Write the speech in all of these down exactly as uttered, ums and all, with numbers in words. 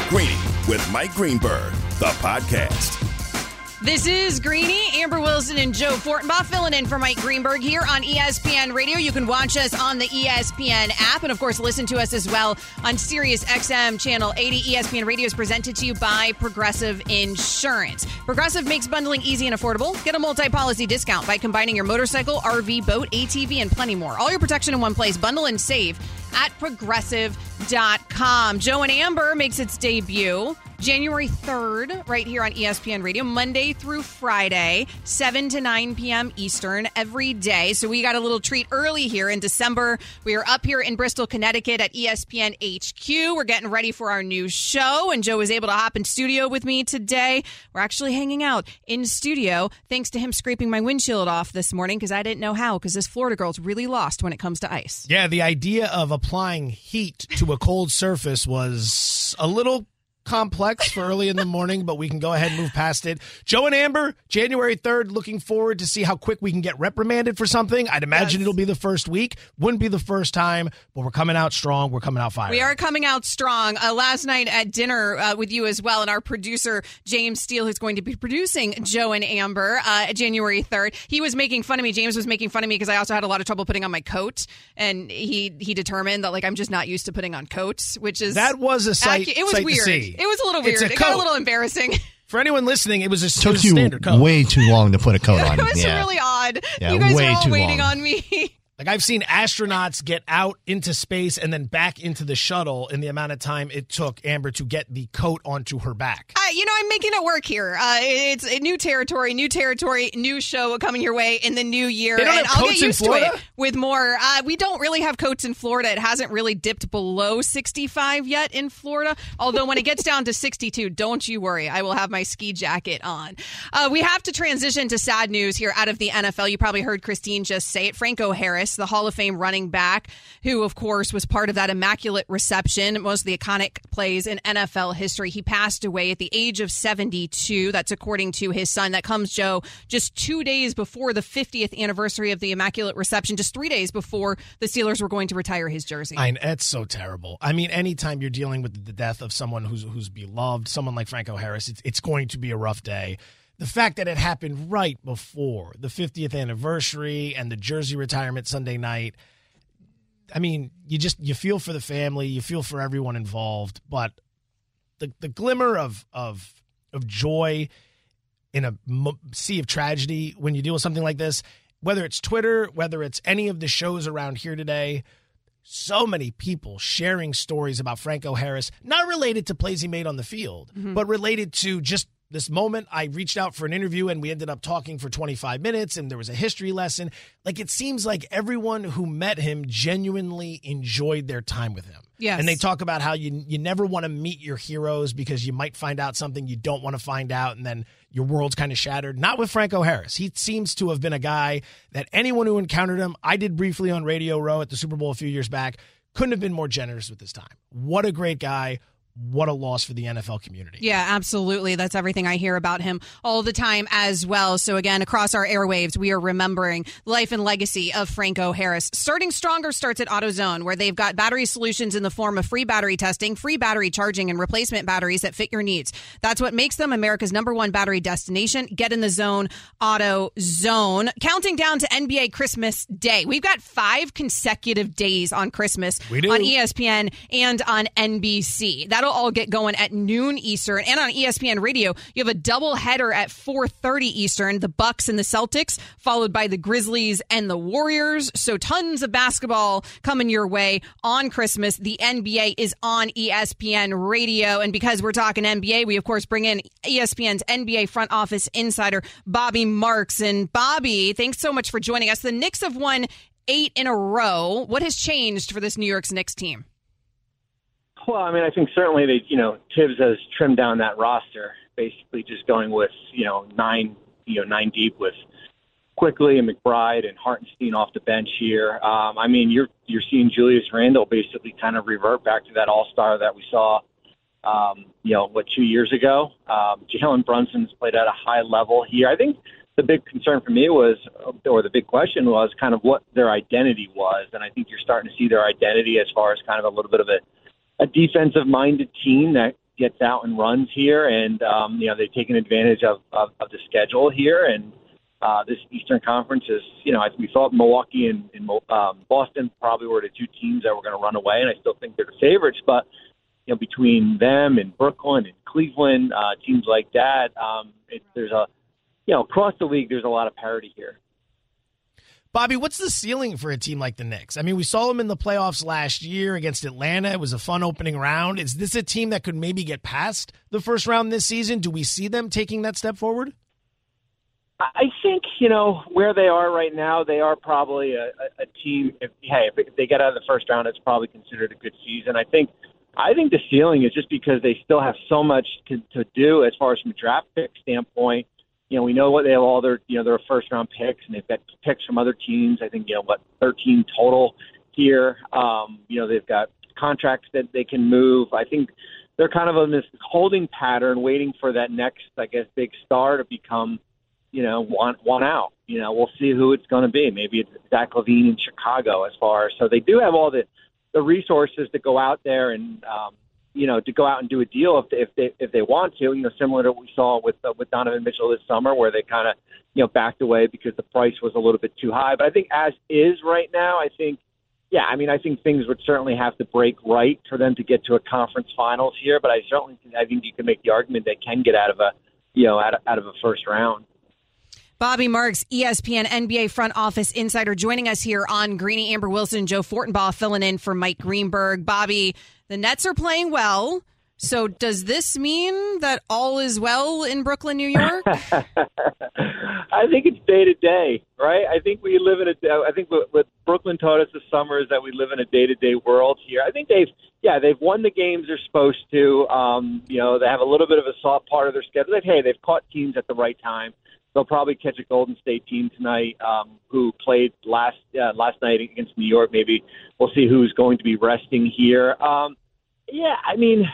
Greeny with Mike Greenberg, the podcast. This is Greeny, Amber Wilson, and Joe Fortenbaugh filling in for Mike Greenberg here on E S P N Radio. You can watch us on the E S P N app and, of course, listen to us as well on Sirius X M Channel eighty. E S P N Radio is presented to you by Progressive Insurance. Progressive makes bundling easy and affordable. Get a multi-policy discount by combining your motorcycle, R V, boat, A T V, and plenty more. All your protection in one place. Bundle and save at progressive dot com. Joe and Amber makes its debut January third right here on E S P N Radio, Monday through Friday, seven to nine p.m. Eastern every day. So we got a little treat early here in December. We are up here in Bristol, Connecticut at E S P N H Q. We're getting ready for our new show, and Joe was able to hop in studio with me today. We're actually hanging out in studio thanks to him scraping my windshield off this morning because I didn't know how, because this Florida girl's really lost when it comes to ice. Yeah, the idea of applying heat to a cold surface was a little complex for early in the morning, but we can go ahead and move past it. Joe and Amber, January third, looking forward to see how quick we can get reprimanded for something. I'd imagine yes. It'll be the first week. Wouldn't be the first time, but we're coming out strong. We're coming out fire. We are coming out strong. Uh, last night at dinner uh, with you as well, and our producer, James Steele, who's going to be producing Joe and Amber uh, January third, he was making fun of me. James was making fun of me because I also had a lot of trouble putting on my coat, and he he determined that like I'm just not used to putting on coats, which is... That was a sight, ac- It was sight weird. to see. It was a little weird. A it coat. got a little embarrassing. For anyone listening, it was a, Took it was a you standard coat. way too long to put a coat on. It was yeah. really odd. Yeah, you guys way were all too waiting long. on me. Like, I've seen astronauts get out into space and then back into the shuttle in the amount of time it took Amber to get the coat onto her back. Uh, you know, I'm making it work here. Uh, it's a new territory, new territory, new show coming your way in the new year. They don't and have I'll coats get in used to Florida? it with more. Uh, we don't really have coats in Florida. It hasn't really dipped below sixty-five yet in Florida. Although when it gets down to sixty-two, don't you worry. I will have my ski jacket on. Uh, we have to transition to sad news here out of the N F L. You probably heard Christine just say it. Franco Harris, the Hall of Fame running back, who, of course, was part of that immaculate reception, most of the iconic plays in N F L history. He passed away at the age of seventy-two. That's according to his son. That comes, Joe, just two days before the fiftieth anniversary of the immaculate reception, just three days before the Steelers were going to retire his jersey. I, it's so terrible. I mean, anytime you're dealing with the death of someone who's who's beloved, someone like Franco Harris, it's, it's going to be a rough day. The fact that it happened right before the fiftieth anniversary and the jersey retirement Sunday night, I mean, you just you feel for the family, you feel for everyone involved, but the the glimmer of of of joy in a sea of tragedy when you deal with something like this, whether it's Twitter, whether it's any of the shows around here today, so many people sharing stories about Franco Harris, not related to plays he made on the field, mm-hmm. but related to just this moment. I reached out for an interview and we ended up talking for twenty-five minutes and there was a history lesson. Like, it seems like everyone who met him genuinely enjoyed their time with him. Yes. And they talk about how you you never want to meet your heroes because you might find out something you don't want to find out and then your world's kind of shattered. Not with Franco Harris. He seems to have been a guy that anyone who encountered him, I did briefly on Radio Row at the Super Bowl a few years back, couldn't have been more generous with his time. What a great guy. What a loss for the N F L community. Yeah, absolutely. That's everything I hear about him all the time as well. So again, across our airwaves, we are remembering the life and legacy of Franco Harris. Starting Stronger starts at AutoZone, where they've got battery solutions in the form of free battery testing, free battery charging, and replacement batteries that fit your needs. That's what makes them America's number one battery destination. Get in the zone, AutoZone. Counting down to N B A Christmas Day. We've got five consecutive days on Christmas we do. on E S P N and on N B C. That'll all get going at noon Eastern, and on E S P N Radio you have a double header at four thirty Eastern, the Bucks and the Celtics, followed by the Grizzlies and the Warriors. So tons of basketball coming your way on Christmas. The N B A is on E S P N Radio, and because we're talking N B A, we of course bring in E S P N's N B A front office insider Bobby Marks. And Bobby, thanks so much for joining us. The Knicks have won eight in a row. What has changed for this New York's Knicks team? Well, I mean, I think certainly they, you know, Tibbs has trimmed down that roster, basically just going with, you know, nine, you know, nine deep with Quickly and McBride and Hartenstein off the bench here. Um, I mean, you're you're seeing Julius Randle basically kind of revert back to that all-star that we saw, um, you know, what, two years ago. Um, Jalen Brunson's played at a high level here. I think the big concern for me was, or the big question was, kind of what their identity was, and I think you're starting to see their identity as far as kind of a little bit of a a defensive-minded team that gets out and runs here, and um, you know they've taken advantage of, of, of the schedule here. And uh, this Eastern Conference is, you know, we thought Milwaukee and, and um, Boston probably were the two teams that were going to run away, and I still think they're the favorites. But you know, between them and Brooklyn and Cleveland, uh, teams like that, um, it, there's a, you know, across the league, there's a lot of parity here. Bobby, what's the ceiling for a team like the Knicks? I mean, we saw them in the playoffs last year against Atlanta. It was a fun opening round. Is this a team that could maybe get past the first round this season? Do we see them taking that step forward? I think, you know, where they are right now, they are probably a, a, a team. If, hey, if they get out of the first round, it's probably considered a good season. I think I think the ceiling is just because they still have so much to, to do as far as from a draft pick standpoint. You know, we know what they have all their, you know, their first round picks, and they've got picks from other teams. I think, you know, what, thirteen total here. Um, you know, they've got contracts that they can move. I think they're kind of in this holding pattern, waiting for that next, I guess, big star to become, you know, one, one out. You know, we'll see who it's going to be. Maybe it's Zach LaVine in Chicago as far as, so they do have all the, the resources to go out there and, um, you know, to go out and do a deal if they, if they if they want to, you know, similar to what we saw with uh, with Donovan Mitchell this summer, where they kind of, you know, backed away because the price was a little bit too high. But I think as is right now, I think, yeah, I mean, I think things would certainly have to break right for them to get to a conference finals here. But I certainly, I think you can make the argument they can get out of a, you know, out of, out of a first round. Bobby Marks, E S P N N B A front office insider, joining us here on Greeny. Amber Wilson and Joe Fortenbaugh filling in for Mike Greenberg. Bobby, the Nets are playing well. So does this mean that all is well in Brooklyn, New York? I think it's day to day, right? I think we live in a. I think what, what Brooklyn taught us this summer is that we live in a day to day world here. I think they've, yeah, they've won the games they're supposed to. Um, you know, they have a little bit of a soft part of their schedule. Like, hey, they've caught teams at the right time. They'll probably catch a Golden State team tonight um, who played last uh, last night against New York. Maybe we'll see who's going to be resting here. Um, yeah, I mean,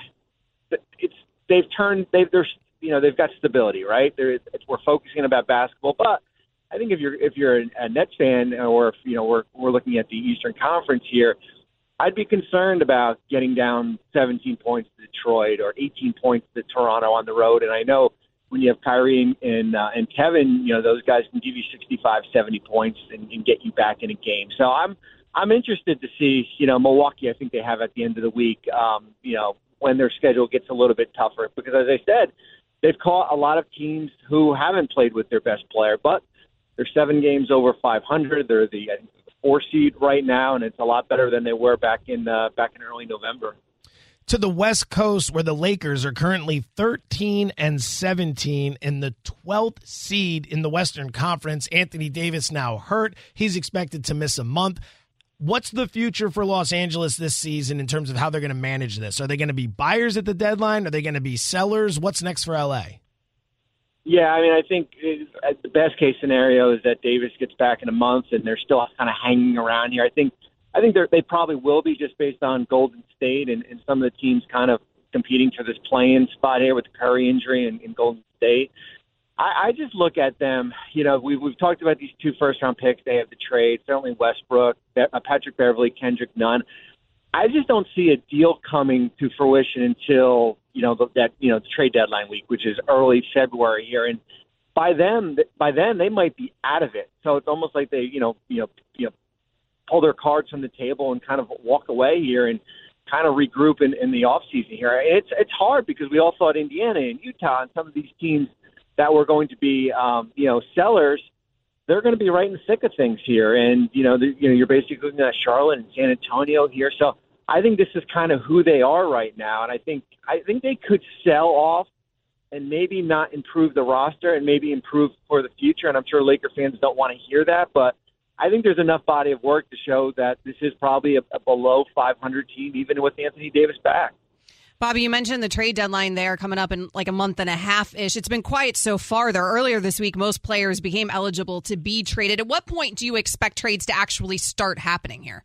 it's they've turned they've they're you know they've got stability, right? They're, it's, we're focusing about basketball, but I think if you're if you're a Nets fan, or if you know we're we're looking at the Eastern Conference here, I'd be concerned about getting down seventeen points to Detroit or eighteen points to Toronto on the road, and I know. When you have Kyrie and uh, and Kevin, you know, those guys can give you sixty-five, seventy points and, and get you back in a game. So I'm I'm interested to see, you know, Milwaukee, I think they have at the end of the week, um, you know, when their schedule gets a little bit tougher. Because as I said, they've caught a lot of teams who haven't played with their best player, but they're seven games over five hundred. They're the, I think, the four seed right now, and it's a lot better than they were back in uh, back in early November. To the West Coast, where the Lakers are currently thirteen and seventeen in the twelfth seed in the Western Conference. Anthony Davis now hurt. He's expected to miss a month. What's the future for Los Angeles this season in terms of how they're going to manage this? Are they going to be buyers at the deadline? Are they going to be sellers? What's next for L A? Yeah, I mean, I think the best case scenario is that Davis gets back in a month and they're still kind of hanging around here. I think I think they probably will be, just based on Golden State and, and some of the teams kind of competing for this play-in spot here with the Curry injury in, in Golden State. I, I just look at them, you know, we've, we've talked about these two first-round picks. They have the trade, certainly Westbrook, Patrick Beverley, Kendrick Nunn. I just don't see a deal coming to fruition until, you know, the, that, you know, the trade deadline week, which is early February here. And by them, by then, they might be out of it. So it's almost like they, you know, you know, you know, pull their cards from the table and kind of walk away here and kind of regroup in, in the offseason here. It's it's hard because we all thought Indiana and Utah and some of these teams that were going to be, um, you know, sellers, they're going to be right in the thick of things here. And, you know, the, you know, you're basically looking at Charlotte and San Antonio here. So I think this is kind of who they are right now. And I think I think they could sell off and maybe not improve the roster and maybe improve for the future. And I'm sure Laker fans don't want to hear that, but I think there's enough body of work to show that this is probably a, a below five hundred team, even with Anthony Davis back. Bobby, you mentioned the trade deadline there coming up in like a month and a half-ish. It's been quiet so far, though. Earlier this week, most players became eligible to be traded. At what point do you expect trades to actually start happening here?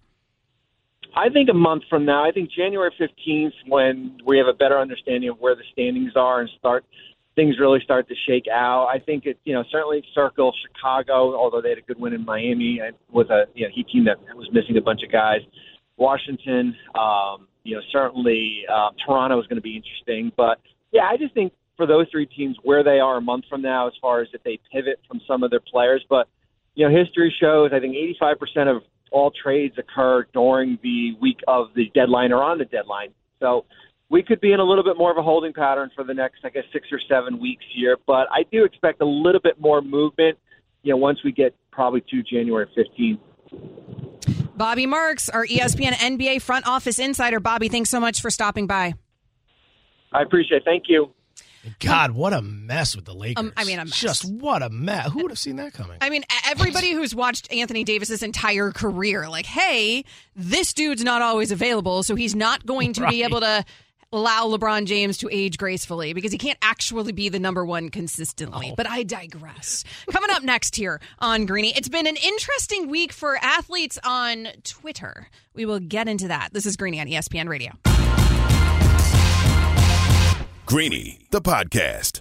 I think a month from now. I think January fifteenth, when we have a better understanding of where the standings are and start things really start to shake out. I think it, you know, certainly circle Chicago, although they had a good win in Miami with a, you know, Heat team that was missing a bunch of guys. Washington, um, You know, certainly uh, Toronto is going to be interesting. But, yeah, I just think for those three teams where they are a month from now as far as if they pivot from some of their players. But, you know, history shows I think eighty-five percent of all trades occur during the week of the deadline or on the deadline. So we could be in a little bit more of a holding pattern for the next, I guess, six or seven weeks here. But I do expect a little bit more movement, you know, once we get probably to January fifteenth. Bobby Marks, our E S P N N B A front office insider. Bobby, thanks so much for stopping by. I appreciate it. Thank you. God, what a mess with the Lakers. Um, I mean, a mess. Just what a mess. Who would have seen that coming? I mean, everybody who's watched Anthony Davis's entire career, like, hey, this dude's not always available, so he's not going to right. be able to allow LeBron James to age gracefully because he can't actually be the number one consistently. Oh. But I digress. Coming up next here on Greeny, it's been an interesting week for athletes on Twitter. We will get into that. This is Greeny on E S P N Radio. Greeny, the podcast.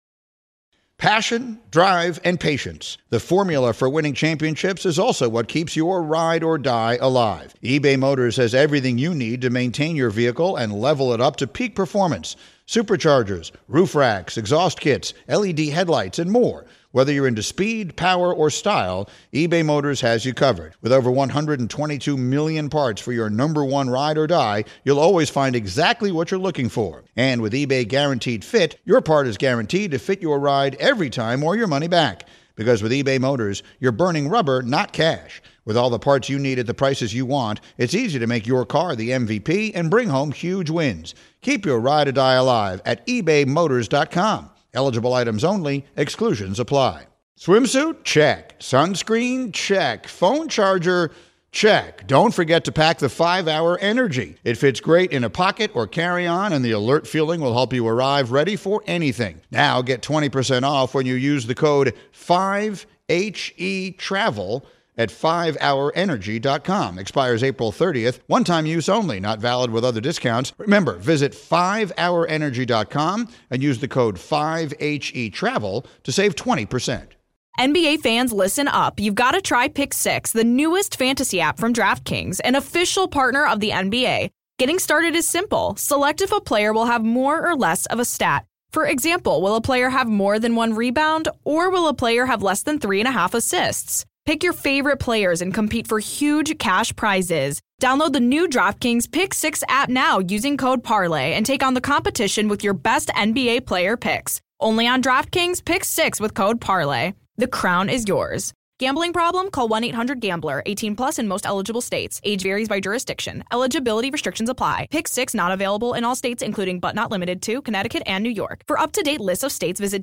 Passion, drive, and patience. The formula for winning championships is also what keeps your ride or die alive. eBay Motors has everything you need to maintain your vehicle and level it up to peak performance. Superchargers, roof racks, exhaust kits, L E D headlights, and more. Whether you're into speed, power, or style, eBay Motors has you covered. With over one hundred twenty-two million parts for your number one ride or die, you'll always find exactly what you're looking for. And with eBay Guaranteed Fit, your part is guaranteed to fit your ride every time or your money back. Because with eBay Motors, you're burning rubber, not cash. With all the parts you need at the prices you want, it's easy to make your car the M V P and bring home huge wins. Keep your ride or die alive at ebay motors dot com. Eligible items only. Exclusions apply. Swimsuit? Check. Sunscreen? Check. Phone charger? Check. Don't forget to pack the five hour Energy. It fits great in a pocket or carry-on, and the alert feeling will help you arrive ready for anything. Now get twenty percent off when you use the code five H E travel at five hour energy dot com. Expires April thirtieth. One-time use only. Not valid with other discounts. Remember, visit five hour energy dot com and use the code five H E travel to save twenty percent. N B A fans, listen up. You've got to try Pick Six, the newest fantasy app from DraftKings, an official partner of the N B A. Getting started is simple. Select if a player will have more or less of a stat. For example, will a player have more than one rebound, or will a player have less than three and a half assists? Pick your favorite players and compete for huge cash prizes. Download the new DraftKings Pick Six app now using code Parlay and take on the competition with your best N B A player picks. Only on DraftKings Pick Six with code Parlay. The crown is yours. Gambling problem? Call one eight hundred gambler. eighteen plus in most eligible states. Age varies by jurisdiction. Eligibility restrictions apply. Pick Six not available in all states, including but not limited to Connecticut and New York. For up-to-date lists of states, visit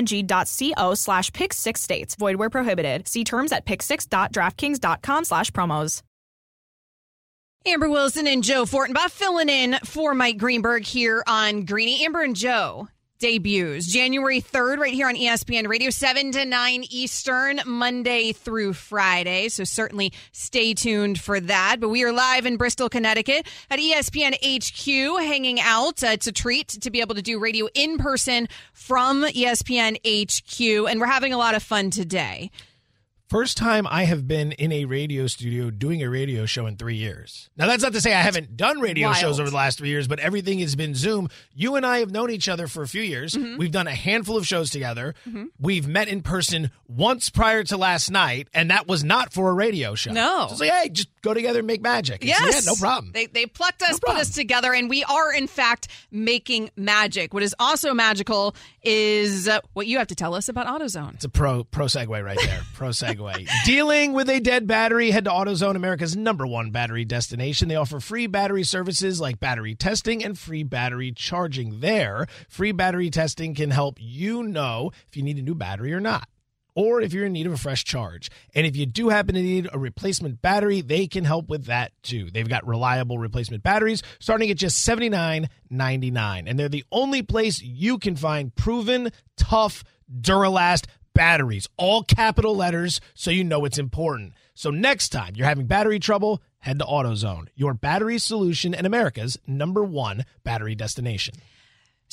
dkng.co slash pick six states. Void where prohibited. See terms at pick six dot draftkings dot com slash promos. Amber Wilson and Joe Fortenbaugh filling in for Mike Greenberg here on Greeny. Amber and Joe debuts January third right here on E S P N Radio, seven to nine Eastern, Monday through Friday. So certainly stay tuned for that. But we are live in Bristol, Connecticut at E S P N H Q hanging out. Uh, it's a treat to be able to do radio in person from E S P N H Q. And we're having a lot of fun today. First time I have been in a radio studio doing a radio show in three years. Now, that's not to say I haven't done radio Wild. shows over the last three years, but everything has been Zoom. You and I have known each other for a few years. Mm-hmm. We've done a handful of shows together. Mm-hmm. We've met in person once prior to last night, and that was not for a radio show. No. So it's like, hey, just go together and make magic. And yes. So, yeah, no problem. They, they plucked us, no put us together, and we are, in fact, making magic. What is also magical is uh, what you have to tell us about AutoZone. It's a pro pro segue right there. Pro segue. Dealing with a dead battery, head to AutoZone, America's number one battery destination. They offer free battery services like battery testing and free battery charging. There, free battery testing can help you know if you need a new battery or not, or if you're in need of a fresh charge. And if you do happen to need a replacement battery, they can help with that too. They've got reliable replacement batteries starting at just seventy-nine ninety-nine. And they're the only place you can find proven, tough, Duralast batteries, all capital letters, so you know it's important. So next time you're having battery trouble, head to AutoZone, your battery solution and America's number one battery destination.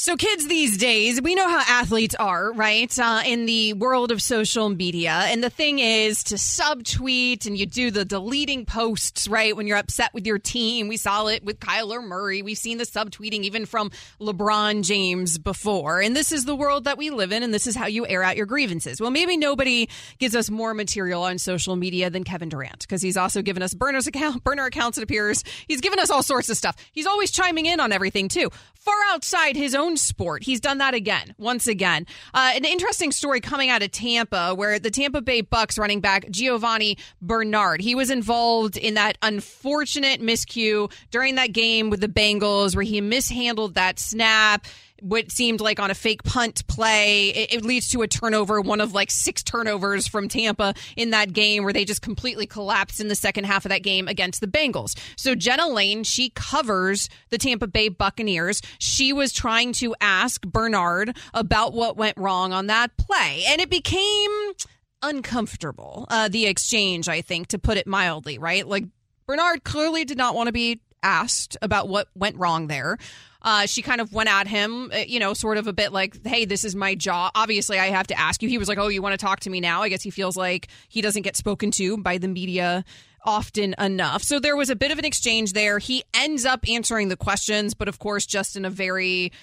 So kids these days, we know how athletes are, right? Uh, in the world of social media. And the thing is to subtweet and you do the deleting posts, right? When you're upset with your team. We saw it with Kyler Murray. We've seen the subtweeting even from LeBron James before. And this is the world that we live in. And this is how you air out your grievances. Well, maybe nobody gives us more material on social media than Kevin Durant, because he's also given us burners account, burner accounts, it appears. He's given us all sorts of stuff. He's always chiming in on everything, too. Far outside his own sport. He's done that again, once again. Uh, an interesting story coming out of Tampa, where the Tampa Bay Bucks running back Giovanni Bernard, he was involved in that unfortunate miscue during that game with the Bengals where he mishandled that snap. What seemed like on a fake punt play. It, it leads to a turnover, one of like six turnovers from Tampa in that game where they just completely collapsed in the second half of that game against the Bengals. So Jenna Lane, she covers the Tampa Bay Buccaneers. She was trying to ask Bernard about what went wrong on that play. And it became uncomfortable, uh, the exchange, I think, to put it mildly, right? Like Bernard clearly did not want to be asked about what went wrong there. Uh, she kind of went at him, you know, sort of a bit like, hey, this is my job. Obviously, I have to ask you. He was like, oh, you want to talk to me now? I guess he feels like he doesn't get spoken to by the media often enough. So there was a bit of an exchange there. He ends up answering the questions, but of course, just in a very...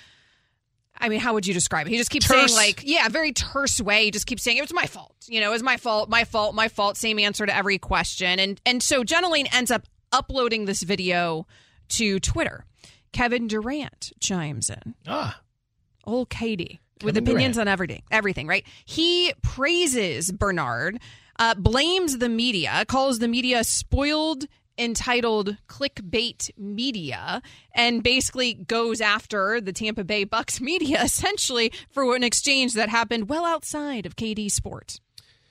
I mean, how would you describe it? He just keeps terse. saying, like, yeah, very terse way. He just keeps saying, it was my fault. You know, it was my fault, my fault, my fault. Same answer to every question. And and so Jenna Lane ends up uploading this video to Twitter. Kevin Durant chimes in. Ah. Old Katie. With Kevin opinions Durant. on everything, everything, right? He praises Bernard, uh, blames the media, calls the media spoiled, entitled clickbait media, and basically goes after the Tampa Bay Bucks media essentially for an exchange that happened well outside of K D Sports.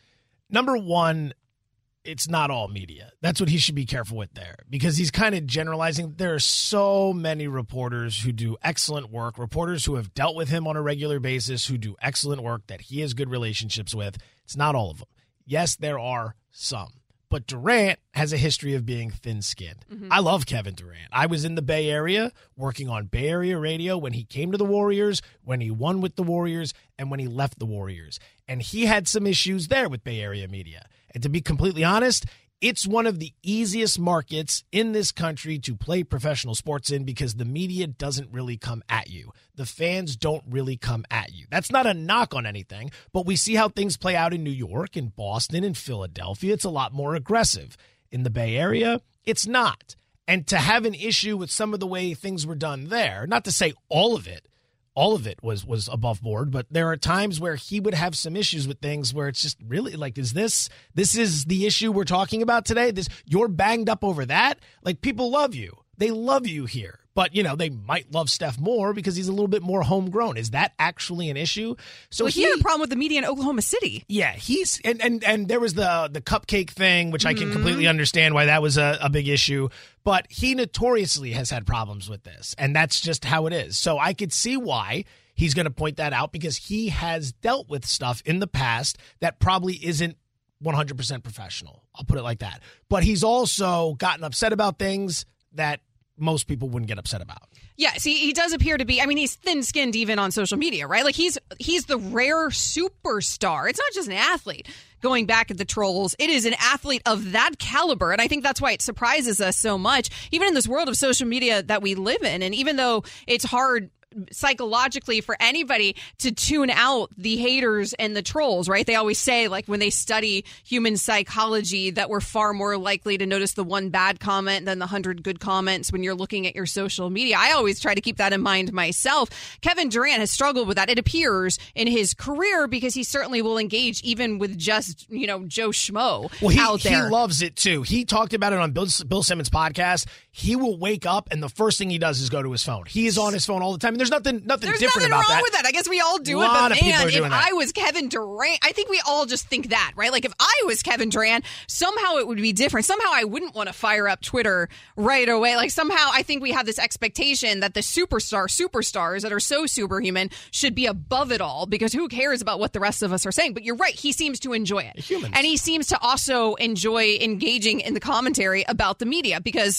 Number one, it's not all media. That's what he should be careful with there, because he's kind of generalizing. There are so many reporters who do excellent work, reporters who have dealt with him on a regular basis, who do excellent work that he has good relationships with. It's not all of them. Yes, there are some. But Durant has a history of being thin-skinned. Mm-hmm. I love Kevin Durant. I was in the Bay Area working on Bay Area radio when he came to the Warriors, when he won with the Warriors, and when he left the Warriors. And he had some issues there with Bay Area media. And to be completely honest, it's one of the easiest markets in this country to play professional sports in because the media doesn't really come at you. The fans don't really come at you. That's not a knock on anything, but we see how things play out in New York, in Boston, in Philadelphia. It's a lot more aggressive. In the Bay Area, it's not. And to have an issue with some of the way things were done there, not to say all of it, all of it was was above board, but there are times where he would have some issues with things where it's just really like, is this this is the issue we're talking about today? This you're banged up over that? Like, people love you. They love you here. But, you know, they might love Steph more because he's a little bit more homegrown. Is that actually an issue? So well, he, he had a problem with the media in Oklahoma City. Yeah, he's and and, and there was the the cupcake thing, which mm-hmm. I can completely understand why that was a, a big issue. But he notoriously has had problems with this, and that's just how it is. So I could see why he's going to point that out, because he has dealt with stuff in the past that probably isn't one hundred percent professional. I'll put it like that. But he's also gotten upset about things that most people wouldn't get upset about. Yeah, see, he does appear to be, I mean, he's thin-skinned even on social media, right? Like, he's he's the rare superstar. It's not just an athlete going back at the trolls. It is an athlete of that caliber, and I think that's why it surprises us so much, even in this world of social media that we live in. And even though it's hard psychologically for anybody to tune out the haters and the trolls, right? They always say, like, when they study human psychology, that we're far more likely to notice the one bad comment than the hundred good comments when you're looking at your social media. I always try to keep that in mind myself. Kevin Durant has struggled with that, it appears, in his career, because he certainly will engage even with just, you know, Joe Schmo well, he, out there. He loves it, too. He talked about it on Bill, Bill Simmons' podcast. He will wake up, and the first thing he does is go to his phone. He is on his phone all the time. And there's nothing nothing There's different nothing about wrong that. with that. I guess we all do a it. Lot but of people man, are doing if that. I was Kevin Durant, I think we all just think that, right? Like, if I was Kevin Durant, somehow it would be different. Somehow I wouldn't want to fire up Twitter right away. Like, somehow I think we have this expectation that the superstar superstars that are so superhuman should be above it all, because who cares about what the rest of us are saying? But you're right. He seems to enjoy it. Humans. And he seems to also enjoy engaging in the commentary about the media because of his own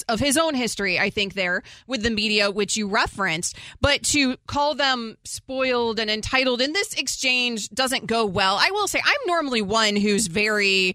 own history, I think, there with the media, which you referenced. But to call them spoiled and entitled in this exchange doesn't go well. I will say I'm normally one who's very,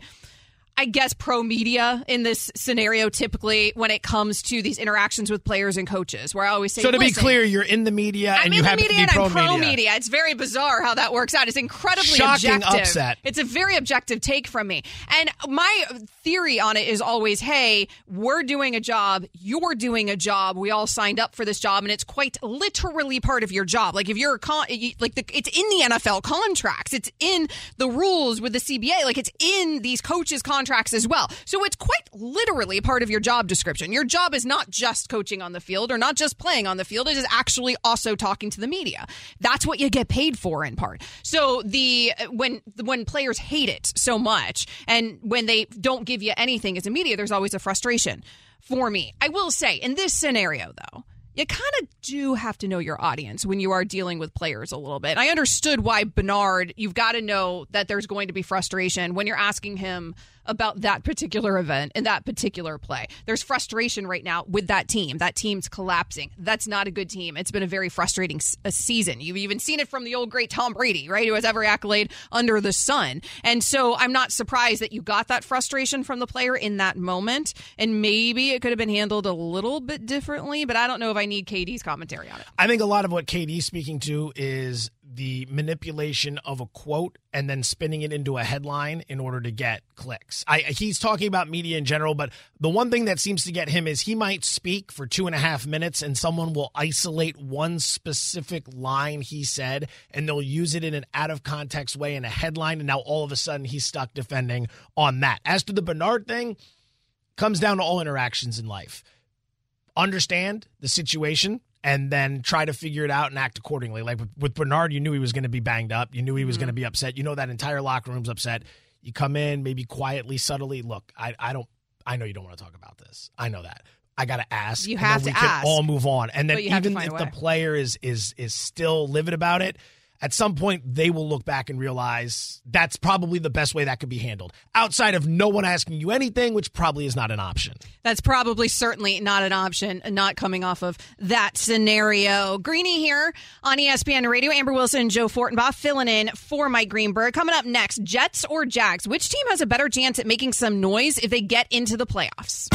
I guess, pro-media in this scenario, typically when it comes to these interactions with players and coaches, where I always say, so to be listen, clear, you're in the media I'm and in you the happen media to be and I'm pro-media. pro-media. It's very bizarre how that works out. It's incredibly Shocking objective. upset. It's a very objective take from me. And my theory on it is always, hey, we're doing a job. You're doing a job. We all signed up for this job, and it's quite literally part of your job. Like if you're a con- like the, it's in the N F L contracts. It's in the rules with the C B A. Like it's in these coaches' contracts as well. So it's quite literally part of your job description. Your job is not just coaching on the field or not just playing on the field. It is actually also talking to the media. That's what you get paid for in part. So the when when players hate it so much and when they don't give you anything as a media, there's always a frustration for me. I will say in this scenario, though, you kind of do have to know your audience when you are dealing with players a little bit. I understood why Bernard, you've got to know that there's going to be frustration when you're asking him about that particular event and that particular play. There's frustration right now with that team. That team's collapsing. That's not a good team. It's been a very frustrating s- a season. You've even seen it from the old great Tom Brady, right, who has every accolade under the sun. And so I'm not surprised that you got that frustration from the player in that moment. And maybe it could have been handled a little bit differently, but I don't know if I need K D's commentary on it. I think a lot of what K D's speaking to is the manipulation of a quote and then spinning it into a headline in order to get clicks. I, he's talking about media in general, but the one thing that seems to get him is he might speak for two and a half minutes and someone will isolate one specific line he said and they'll use it in an out of context way in a headline, and now all of a sudden he's stuck defending on that. As to the Bernard thing, comes down to all interactions in life. Understand the situation and then try to figure it out and act accordingly. Like with, with Bernard, you knew he was going to be banged up. You knew he was mm-hmm. going to be upset. You know that entire locker room's upset. You come in, maybe quietly, subtly. Look, I, I don't. I know you don't want to talk about this. I know that. I got to ask. You and have then to we ask. can all move on. And then even if the way. player is is is still livid about it, at some point they will look back and realize that's probably the best way that could be handled. Outside of no one asking you anything, which probably is not an option. That's probably certainly not an option, not coming off of that scenario. Greeny here on E S P N Radio. Amber Wilson and Joe Fortenbaugh filling in for Mike Greenberg. Coming up next, Jets or Jags? Which team has a better chance at making some noise if they get into the playoffs?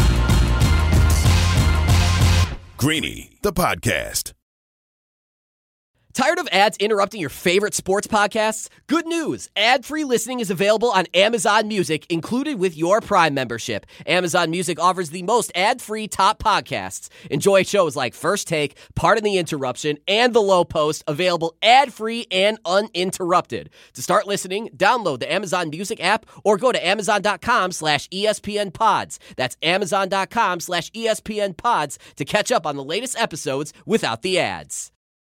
Greeny, the podcast. Tired of ads interrupting your favorite sports podcasts? Good news! Ad-free listening is available on Amazon Music, included with your Prime membership. Amazon Music offers the most ad-free top podcasts. Enjoy shows like First Take, Pardon the Interruption, and The Low Post, available ad-free and uninterrupted. To start listening, download the Amazon Music app or go to amazon.com slash ESPN pods. That's amazon.com slash ESPN pods to catch up on the latest episodes without the ads.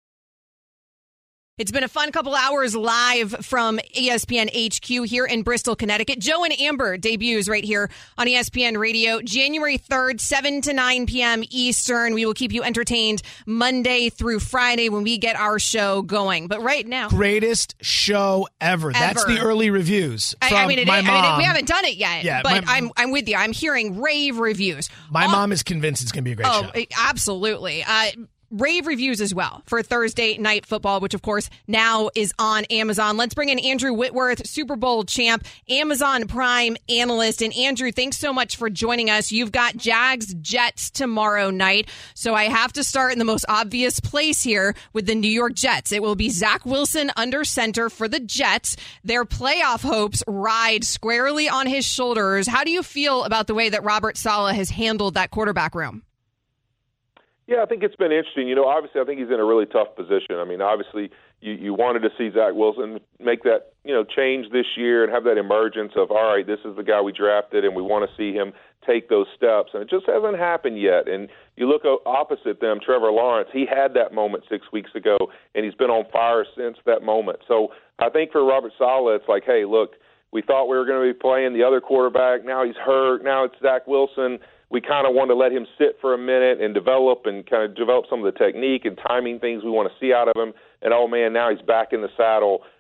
It's been a fun couple hours live from E S P N H Q here in Bristol, Connecticut. Joe and Amber debuts right here on E S P N Radio, January third, seven to nine p.m. Eastern. We will keep you entertained Monday through Friday when we get our show going. But right now, greatest show ever. ever. That's the early reviews from I, I mean, it, my I mom. mean, we haven't done it yet, yeah, but my, I'm I'm with you. I'm hearing rave reviews. My All, mom is convinced it's going to be a great oh, show. Absolutely. Uh, Rave reviews as well for Thursday Night Football, which, of course, now is on Amazon. Let's bring in Andrew Whitworth, Super Bowl champ, Amazon Prime analyst. And, Andrew, thanks so much for joining us. You've got Jags Jets tomorrow night. So I have to start in the most obvious place here with the New York Jets. It will be Zach Wilson under center for the Jets. Their playoff hopes ride squarely on his shoulders. How do you feel about the way that Robert Saleh has handled that quarterback room? Yeah, I think it's been interesting. You know, obviously, I think he's in a really tough position. I mean, obviously, you, you wanted to see Zach Wilson make that, you know, change this year and have that emergence of, all right, this is the guy we drafted, and we want to see him take those steps. And it just hasn't happened yet. And you look opposite them, Trevor Lawrence, he had that moment six weeks ago, and he's been on fire since that moment. So I think for Robert Saleh, it's like, hey, look, we thought we were going to be playing the other quarterback. Now he's hurt. Now it's Zach Wilson. We kind of want to let him sit for a minute and develop and kind of develop some of the technique and timing things we want to see out of him. And, oh, man, now he's back in the saddle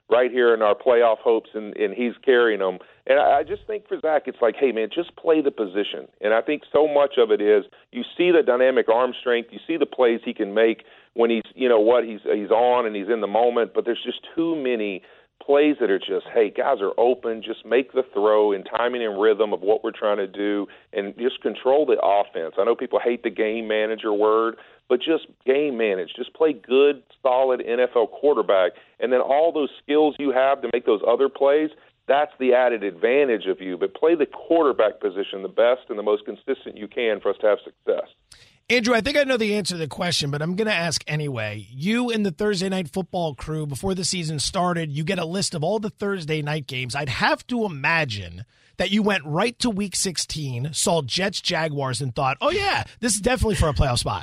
right here in our playoff hopes, and, and he's carrying them. And I, I just think for Zach, it's like, hey, man, just play the position. And I think so much of it is you see the dynamic arm strength, you see the plays he can make when he's, you know what, he's he's on and he's in the moment, but there's just too many plays that are just, hey, guys are open, just make the throw in timing and rhythm of what we're trying to do and just control the offense. I know people hate the game manager word, but just game manage. Just play good, solid N F L quarterback, and then all those skills you have to make those other plays, that's the added advantage of you. But play the quarterback position the best and the most consistent you can for us to have success. Andrew, I think I know the answer to the question, but I'm going to ask anyway. You and the Thursday Night Football crew, before the season started, you get a list of all the Thursday night games. I'd have to imagine that you went right to Week sixteen, saw Jets, Jaguars, and thought, oh, yeah, this is definitely for a playoff spot.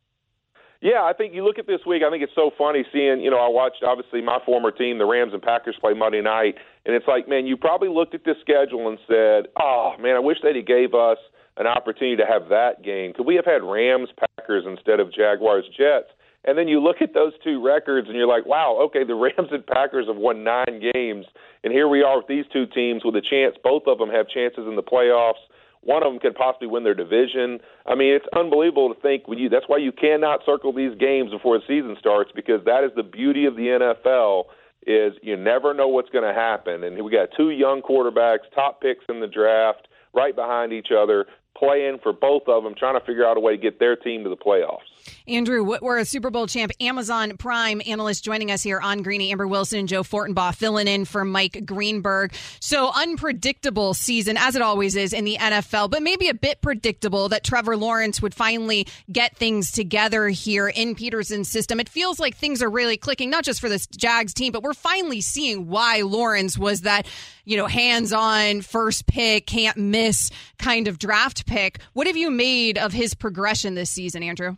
Yeah, I think you look at this week, I think it's so funny seeing, you know, I watched, obviously, my former team, the Rams and Packers, play Monday night, and it's like, man, you probably looked at this schedule and said, oh, man, I wish they'd have gave us an opportunity to have that game. Could we have had Rams, Packers instead of Jaguars, Jets? And then you look at those two records and you're like, wow, okay, the Rams and Packers have won nine games, and here we are with these two teams with a chance. Both of them have chances in the playoffs. One of them could possibly win their division. I mean, it's unbelievable to think when you. That's why you cannot circle these games before the season starts, because that is the beauty of the N F L. Is you never know what's going to happen, and we got two young quarterbacks, top picks in the draft, right behind each other, playing for both of them, trying to figure out a way to get their team to the playoffs. Andrew Whitworth, a Super Bowl champ, Amazon Prime analyst, joining us here on Greeny. Amber Wilson and Joe Fortenbaugh filling in for Mike Greenberg. So unpredictable season, as it always is in the N F L, but maybe a bit predictable that Trevor Lawrence would finally get things together here in Peterson's system. It feels like things are really clicking, not just for this Jags team, but we're finally seeing why Lawrence was that, you know, hands-on, first pick, can't miss kind of draft pick. What have you made of his progression this season, Andrew?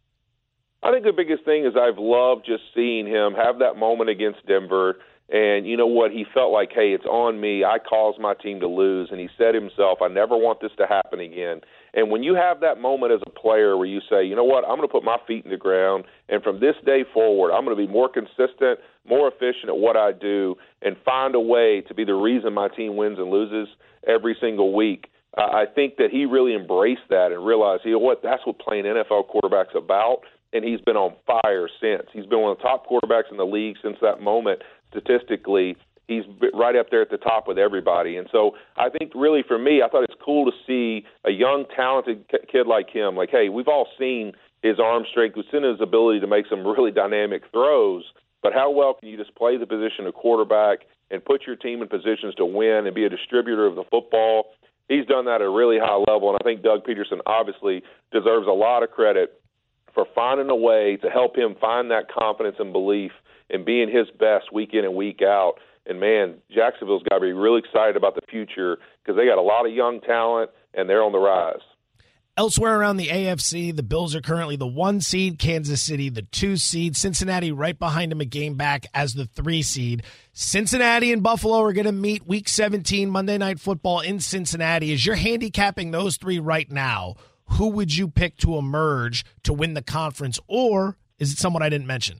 I think the biggest thing is I've loved just seeing him have that moment against Denver. And you know what? He felt like, hey, it's on me. I caused my team to lose. And he said himself, I never want this to happen again. And when you have that moment as a player where you say, you know what, I'm going to put my feet in the ground, and from this day forward, I'm going to be more consistent, more efficient at what I do, and find a way to be the reason my team wins and loses every single week. Uh, I think that he really embraced that and realized, you know what, that's what playing N F L quarterback's about. And he's been on fire since. He's been one of the top quarterbacks in the league since that moment. Statistically, he's right up there at the top with everybody. And so I think really for me, I thought it's cool to see a young, talented kid like him. Like, hey, we've all seen his arm strength. We've seen his ability to make some really dynamic throws. But how well can you just play the position of quarterback and put your team in positions to win and be a distributor of the football? He's done that at a really high level. And I think Doug Peterson obviously deserves a lot of credit for finding a way to help him find that confidence and belief in being his best week in and week out. And, man, Jacksonville's got to be really excited about the future because they got a lot of young talent, and they're on the rise. Elsewhere around the A F C, the Bills are currently the one seed, Kansas City the two seed, Cincinnati right behind them a game back as the three seed. Cincinnati and Buffalo are going to meet Week seventeen Monday Night Football in Cincinnati. As you're handicapping those three right now, who would you pick to emerge to win the conference, or is it someone I didn't mention?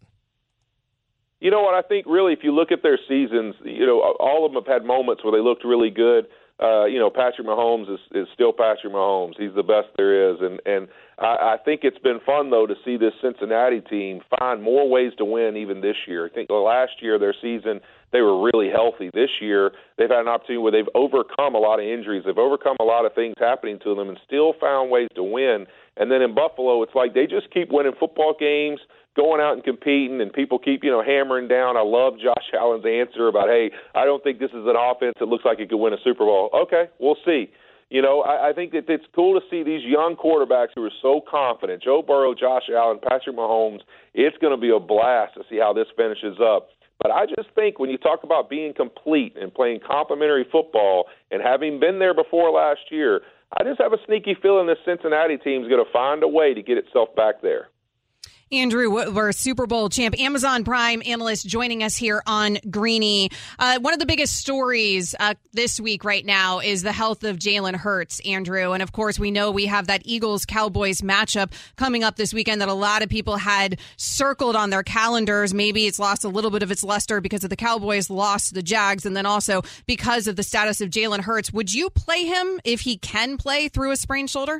You know what? I think really if you look at their seasons, you know, all of them have had moments where they looked really good. Uh, you know, Patrick Mahomes is, is still Patrick Mahomes. He's the best there is. And, and I, I think it's been fun, though, to see this Cincinnati team find more ways to win even this year. I think last year, their season, they were really healthy. This year, they've had an opportunity where they've overcome a lot of injuries. They've overcome a lot of things happening to them and still found ways to win. And then in Buffalo, it's like they just keep winning football games, going out and competing, and people keep, you know, hammering down. I love Josh Allen's answer about, hey, I don't think this is an offense that looks like it could win a Super Bowl. Okay, we'll see. You know, I, I think that it's cool to see these young quarterbacks who are so confident. Joe Burrow, Josh Allen, Patrick Mahomes. It's going to be a blast to see how this finishes up. But I just think when you talk about being complete and playing complementary football and having been there before last year, I just have a sneaky feeling this Cincinnati team is going to find a way to get itself back there. Andrew Whitworth, Super Bowl champ, Amazon Prime analyst, joining us here on Greeny. Uh, one of the biggest stories uh, this week right now is the health of Jalen Hurts, Andrew. And, of course, we know we have that Eagles-Cowboys matchup coming up this weekend that a lot of people had circled on their calendars. Maybe it's lost a little bit of its luster because of the Cowboys lost to the Jags, and then also because of the status of Jalen Hurts. Would you play him if he can play through a sprained shoulder?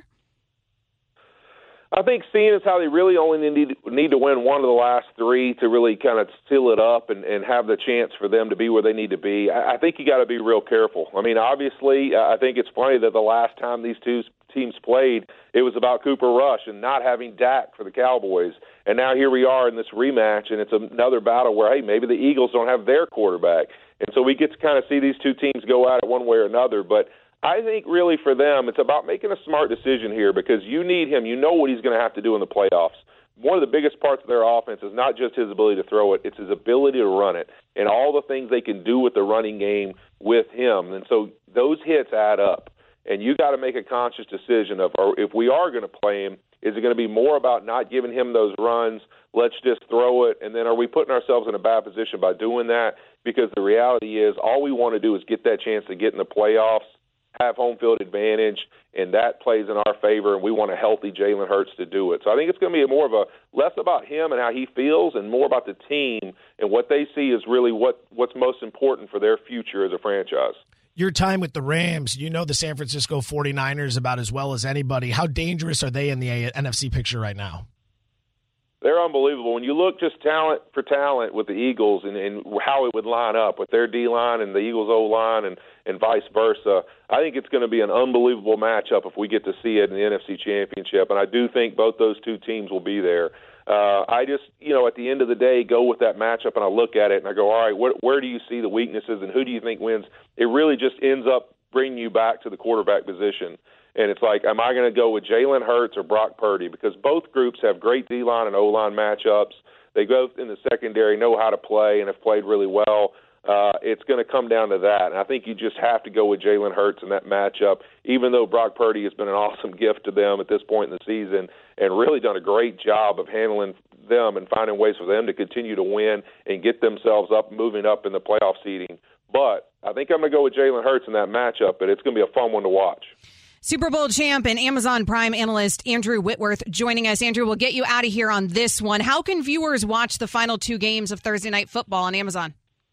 I think seeing as how they really only need need to win one of the last three to really kind of seal it up and, and have the chance for them to be where they need to be, I, I think you got to be real careful. I mean, obviously, uh, I think it's funny that the last time these two teams played, it was about Cooper Rush and not having Dak for the Cowboys. And now here we are in this rematch, and it's another battle where, hey, maybe the Eagles don't have their quarterback. And so we get to kind of see these two teams go at it one way or another. But I think really for them, it's about making a smart decision here because you need him. You know what he's going to have to do in the playoffs. One of the biggest parts of their offense is not just his ability to throw it, it's his ability to run it and all the things they can do with the running game with him. And so those hits add up. And you got to make a conscious decision of, or if we are going to play him, is it going to be more about not giving him those runs, let's just throw it, and then are we putting ourselves in a bad position by doing that? Because the reality is all we want to do is get that chance to get in the playoffs, have home field advantage, and that plays in our favor, and we want a healthy Jalen Hurts to do it. So I think it's going to be more of a less about him and how he feels and more about the team and what they see is really what, what's most important for their future as a franchise. Your time with the Rams, you know the San Francisco forty-niners about as well as anybody. How dangerous are they in the N F C picture right now? They're unbelievable. When you look just talent for talent with the Eagles and, and how it would line up with their D-line and the Eagles' O-line and, and vice versa, I think it's going to be an unbelievable matchup if we get to see it in the N F C Championship. And I do think both those two teams will be there. Uh, I just, you know, at the end of the day, go with that matchup and I look at it and I go, all right, where, where do you see the weaknesses and who do you think wins? It really just ends up bringing you back to the quarterback position. And it's like, am I going to go with Jalen Hurts or Brock Purdy? Because both groups have great D-line and O-line matchups. They both in the secondary know how to play and have played really well. Uh, it's going to come down to that. And I think you just have to go with Jalen Hurts in that matchup, even though Brock Purdy has been an awesome gift to them at this point in the season and really done a great job of handling them and finding ways for them to continue to win and get themselves up, moving up in the playoff seeding. But I think I'm going to go with Jalen Hurts in that matchup, but it's going to be a fun one to watch. Super Bowl champ and Amazon Prime analyst Andrew Whitworth joining us. Andrew, we'll get you out of here on this one. How can viewers watch the final two games of Thursday Night Football on Amazon?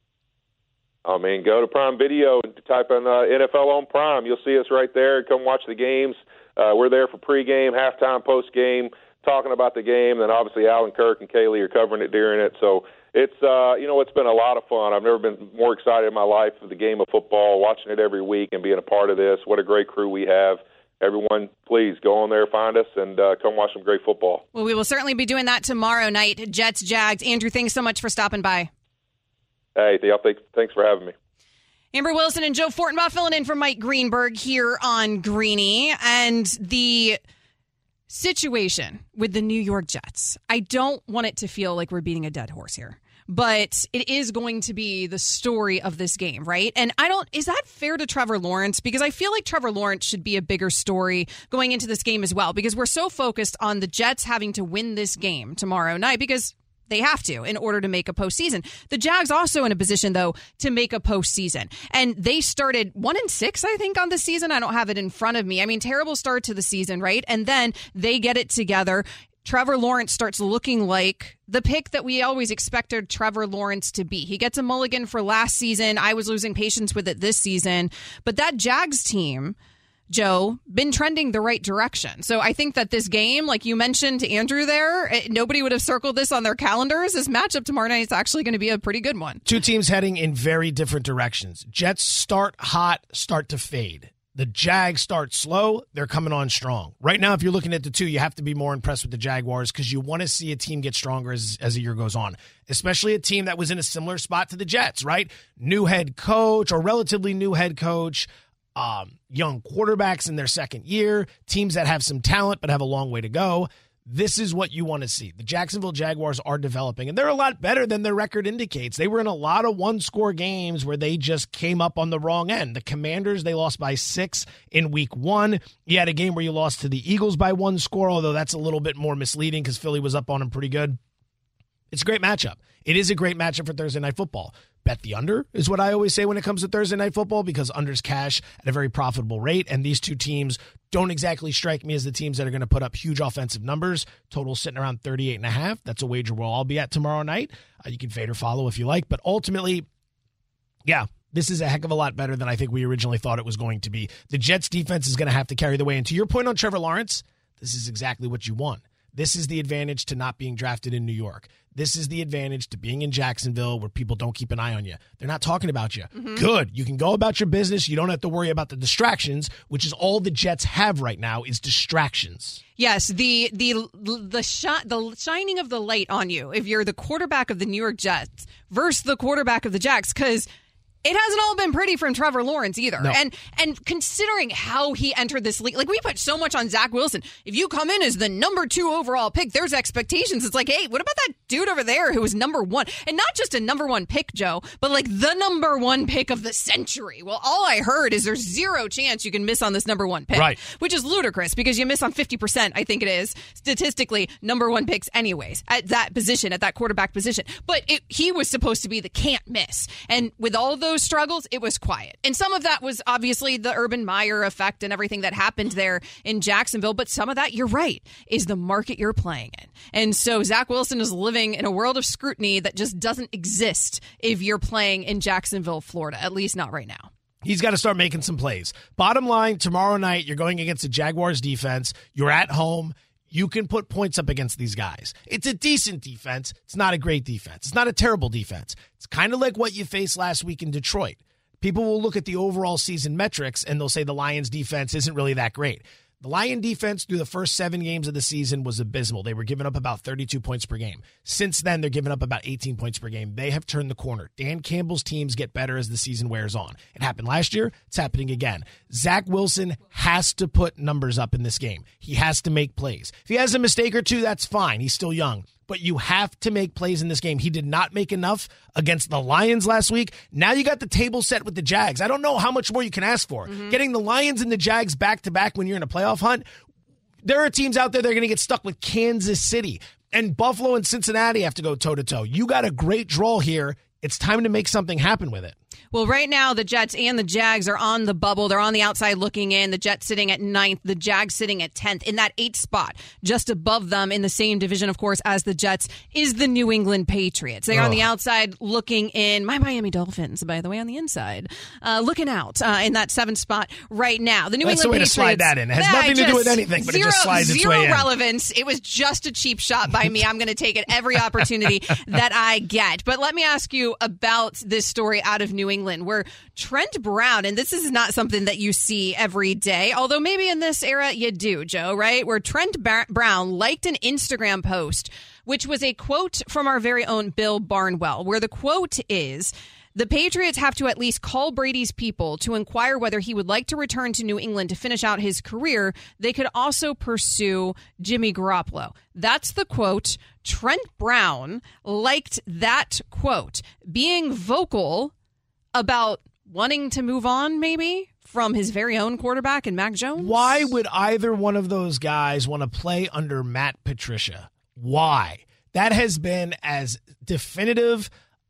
I mean, go to Prime Video and type in uh, N F L on Prime. You'll see us right there. Come watch the games. Uh, we're there for pregame, halftime, postgame, talking about the game. Then obviously Alan Kirk and Kaylee are covering it during it. So it's, uh, you know, it's been a lot of fun. I've never been more excited in my life for the game of football, watching it every week and being a part of this. What a great crew we have. Everyone, please go on there, find us, and uh, come watch some great football. Well, we will certainly be doing that tomorrow night. Jets, Jags. Andrew, thanks so much for stopping by. Hey, y'all, thanks for having me. Amber Wilson and Joe Fortenbaugh filling in for Mike Greenberg here on Greeny. And the situation with the New York Jets, I don't want it to feel like we're beating a dead horse here, but it is going to be the story of this game, right? And I don't, is that fair to Trevor Lawrence? Because I feel like Trevor Lawrence should be a bigger story going into this game as well, because we're so focused on the Jets having to win this game tomorrow night because they have to in order to make a postseason. The Jags also in a position, though, to make a postseason. And they started one and six, I think, on the season. I don't have it in front of me. I mean, terrible start to the season, right? And then they get it together. Trevor Lawrence starts looking like the pick that we always expected Trevor Lawrence to be. He gets a mulligan for last season. I was losing patience with it this season. But that Jags team, Joe, been trending the right direction. So I think that this game, like you mentioned to Andrew there, it, nobody would have circled this on their calendars. This matchup tomorrow night is actually going to be a pretty good one. Two teams heading in very different directions. Jets start hot, start to fade. The Jags start slow. They're coming on strong. Right now, if you're looking at the two, you have to be more impressed with the Jaguars because you want to see a team get stronger as, as the year goes on, especially a team that was in a similar spot to the Jets, right? New head coach or relatively new head coach, um, young quarterbacks in their second year, teams that have some talent but have a long way to go. this is what you want to see. The Jacksonville Jaguars are developing, and they're a lot better than their record indicates. They were in a lot of one-score games where they just came up on the wrong end. The Commanders, they lost by six in week one. You had a game where you lost to the Eagles by one score, although that's a little bit more misleading because Philly was up on them pretty good. It's a great matchup. It is a great matchup for Thursday Night Football. Bet the under is what I always say when it comes to Thursday Night Football because unders cash at a very profitable rate, and these two teams don't exactly strike me as the teams that are going to put up huge offensive numbers. Total sitting around thirty-eight and a half. That's a wager we'll all be at tomorrow night. Uh, you can fade or follow if you like, but ultimately, yeah, this is a heck of a lot better than I think we originally thought it was going to be. The Jets defense is going to have to carry the way, and to your point on Trevor Lawrence, this is exactly what you want. This is the advantage to not being drafted in New York. This is the advantage to being in Jacksonville where people don't keep an eye on you. They're not talking about you. Mm-hmm. Good. You can go about your business. You don't have to worry about the distractions, which is all the Jets have right now is distractions. Yes, the the the shi- the shining of the light on you if you're the quarterback of the New York Jets versus the quarterback of the Jacks, because it hasn't all been pretty from Trevor Lawrence either. No. And and considering how he entered this league, like we put so much on Zach Wilson. If you come in as the number two overall pick, there's expectations. It's like, hey, what about that dude over there who was number one? And not just a number one pick, Joe, but like the number one pick of the century. Well, all I heard is there's zero chance you can miss on this number one pick. Right. Which is ludicrous because you miss on fifty percent, I think it is, statistically, number one picks anyways, at that position, at that quarterback position. But it, he was supposed to be the can't miss. And with all of those struggles, it was quiet. And some of that was obviously the Urban Meyer effect and everything that happened there in Jacksonville. But some of that, you're right, is the market you're playing in. And so Zach Wilson is living in a world of scrutiny that just doesn't exist if you're playing in Jacksonville, Florida, at least not right now. He's got to start making some plays. Bottom line, tomorrow night, you're going against the Jaguars defense. You're at home. You can put points up against these guys. It's a decent defense. It's not a great defense. It's not a terrible defense. It's kind of like what you faced last week in Detroit. People will look at the overall season metrics and they'll say the Lions defense isn't really that great. The Lion defense through the first seven games of the season was abysmal. They were giving up about thirty-two points per game. Since then, they're giving up about eighteen points per game. They have turned the corner. Dan Campbell's teams get better as the season wears on. It happened last year. It's happening again. Zach Wilson has to put numbers up in this game. He has to make plays. If he has a mistake or two, that's fine. He's still young. But you have to make plays in this game. He did not make enough against the Lions last week. Now you got the table set with the Jags. I don't know how much more you can ask for. Mm-hmm. Getting the Lions and the Jags back-to-back when you're in a playoff hunt, there are teams out there that are going to get stuck with Kansas City. And Buffalo and Cincinnati have to go toe-to-toe. You got a great draw here. It's time to make something happen with it. Well, right now, the Jets and the Jags are on the bubble. They're on the outside looking in. The Jets sitting at ninth, the Jags sitting at tenth. In that eighth spot, just above them in the same division, of course, as the Jets, is the New England Patriots. They're oh. on the outside looking in. My Miami Dolphins, by the way, on the inside, uh, looking out uh, in that seventh spot right now. The New That's England the way Patriots, to slide that in. It has nah, nothing just, to do with anything, but zero, it just slides its way in. Zero relevance. It was just a cheap shot by me. I'm going to take it every opportunity that I get. But let me ask you about this story out of New England where Trent Brown, and this is not something that you see every day, although maybe in this era you do, Joe, right? Where Trent Bar- Brown liked an Instagram post, which was a quote from our very own Bill Barnwell, where the quote is, "The Patriots have to at least call Brady's people to inquire whether he would like to return to New England to finish out his career. They could also pursue Jimmy Garoppolo." That's the quote. Trent Brown liked that quote, being vocal about wanting to move on, maybe, from his very own quarterback and Mac Jones? Why would either one of those guys want to play under Matt Patricia? Why? That has been as definitive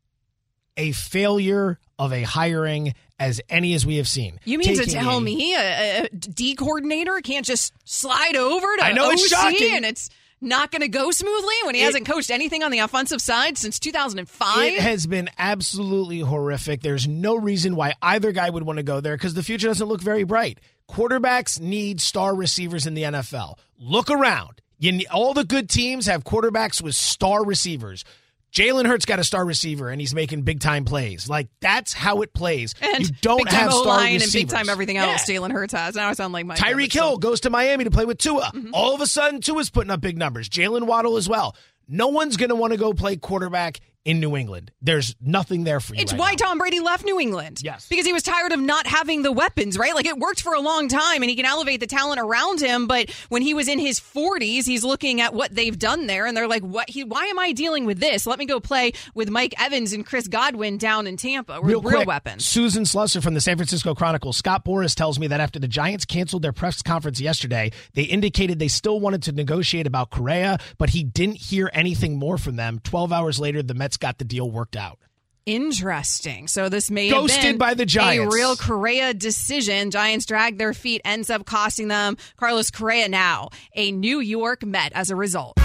a failure of a hiring as any as we have seen. You mean Taking to tell a, me a, a D coordinator can't just slide over to I know O C it's shocking. And it's not going to go smoothly when he it, hasn't coached anything on the offensive side since two thousand five? It has been absolutely horrific. There's no reason why either guy would want to go there because the future doesn't look very bright. Quarterbacks need star receivers in the N F L. Look around. You need, all the good teams have quarterbacks with star receivers. Jalen Hurts got a star receiver, and he's making big-time plays. Like, that's how it plays. And you don't have star O-line receivers. And big-time everything else yeah. Jalen Hurts has. Now I sound like my Tyreek Hill goes to Miami to play with Tua. Mm-hmm. All of a sudden, Tua's putting up big numbers. Jalen Waddle as well. No one's going to want to go play quarterback in New England. There's nothing there for you. It's right why now. Tom Brady left New England. Yes. Because he was tired of not having the weapons, right? Like, it worked for a long time, and he can elevate the talent around him. But when he was in his forties, he's looking at what they've done there, and they're like, "What? He? Why am I dealing with this? Let me go play with Mike Evans and Chris Godwin down in Tampa with real, real quick, weapons." Susan Slusser from the San Francisco Chronicle. Scott Boras tells me that after the Giants canceled their press conference yesterday, they indicated they still wanted to negotiate about Correa, but he didn't hear anything more from them. Twelve hours later, the Mets got the deal worked out. Interesting. So this may Ghosted have been by the Giants. a real Correa decision. Giants drag their feet, ends up costing them. Carlos Correa now a New York Met as a result.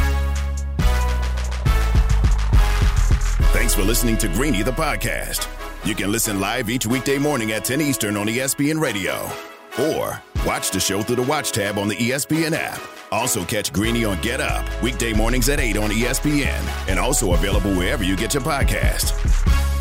Thanks for listening to Greeny, the podcast. You can listen live each weekday morning at ten Eastern on E S P N Radio. Or watch the show through the Watch tab on the E S P N app. Also catch Greeny on Get Up, weekday mornings at eight on E S P N. And also available wherever you get your podcast.